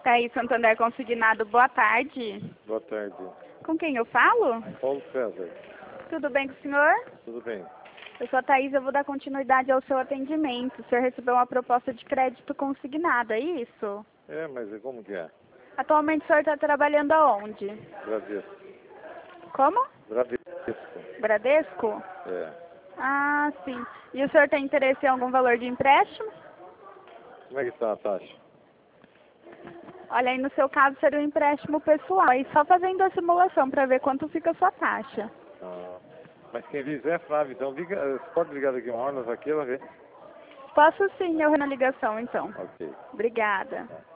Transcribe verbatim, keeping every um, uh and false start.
Thaís Santander Consignado, boa tarde. Boa tarde. Com quem eu falo? Paulo César. Tudo bem com o senhor? Tudo bem. Eu sou a Thaís, eu vou dar continuidade ao seu atendimento. O senhor recebeu uma proposta de crédito consignada, é isso? É, mas e como que é? Atualmente o senhor está trabalhando aonde? Bradesco. Como? Bradesco. Bradesco? É. Ah, sim. E o senhor tem interesse em algum valor de empréstimo? Como é que está a taxa? Olha, aí no seu caso seria um empréstimo pessoal. E só fazendo a simulação para ver quanto fica a sua taxa. Ah, mas quem diz é Flávio, então liga, você pode ligar daqui uma hora, nós aqui ela vê. Posso sim, eu na ligação então. Ok. Obrigada.